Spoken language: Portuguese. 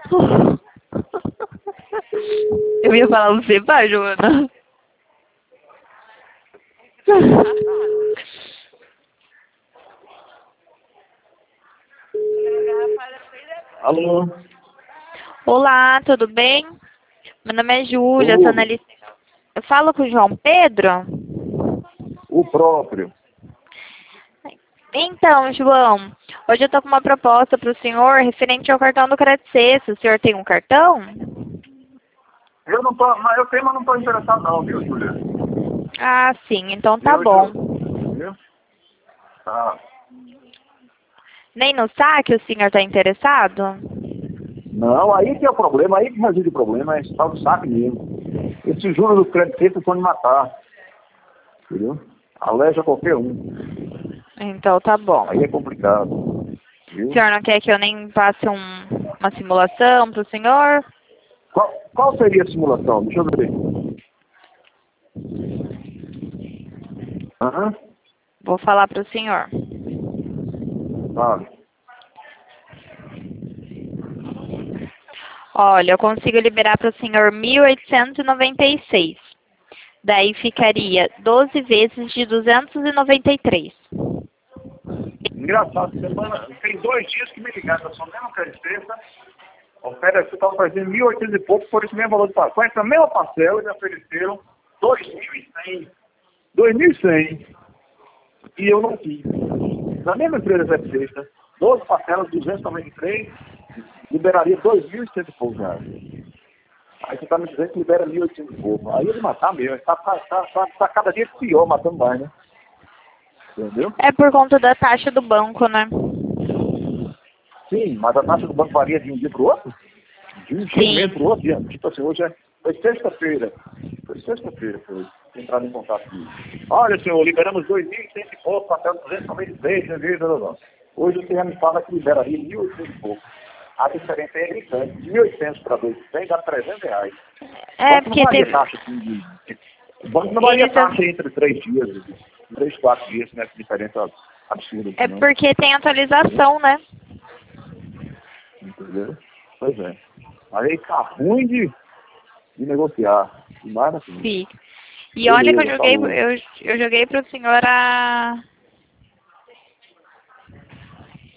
Eu ia falar você, vai, Joana. Alô? Olá, tudo bem? Meu nome é Júlia, sou Tudo. analista. Eu falo com o João Pedro? O próprio. Então, João, hoje eu tô com uma proposta para o senhor referente ao cartão do Credit Suisse. O senhor tem um cartão? Eu não tô, mas eu tenho, mas não tô interessado não, viu, Júlia? Ah, sim, então tá Viu, bom. Viu? Tá. Nem no saque o senhor tá interessado? Não, aí que é o problema, aí que reside o problema, é esse tal do saque mesmo. Esses juros do crédito estão de matar, entendeu? Aleja qualquer um. Então tá bom. Aí é complicado, O viu? senhor não quer que eu nem passe uma simulação pro senhor? Qual seria a simulação? Deixa eu ver. Aham, Vou falar pro senhor. sabe. Olha, eu consigo liberar para o senhor 1.896. Daí ficaria 12 vezes de 293. Engraçado, semana, tem 2 dias que me ligaram, eu sou mesmo creditista, oferece, estava oferecendo 1.800 e pouco por esse mesmo valor de parcela. Com essa mesma parcela, eles ofereceram 2.100. 2.100. E eu não fiz. Na mesma empresa creditista, 12 parcelas, 293, liberaria 2.100 e poucos reais. Aí você está me dizendo que libera 1.800 e pouco. Aí ele matar mesmo, está cada dia pior, matando mais, né? Entendeu? É por conta da taxa do banco, né? Sim, mas a taxa do banco varia de um dia para o outro? De um dia para o Sim. outro dia. Tipo assim, hoje foi sexta-feira. Foi sexta-feira, foi entrar em contato comigo. Olha, senhor, liberamos 2.100 e pouco, até 293, Hoje você já me fala que liberaria 1.800 e pouco. A diferença é gritante. De 1.800 para 2.100 dá 300 reais. O É banco não porque varia teve. taxa assim o banco não varia Eles. taxa entre 3 dias, 3, 4 dias, nessa diferença absurda, É não. porque tem atualização, né? Entendeu? Pois é. Aí tá ruim de negociar. E mais assim. Fica. E olha que eu Beleza, joguei, falou. eu joguei pro senhor a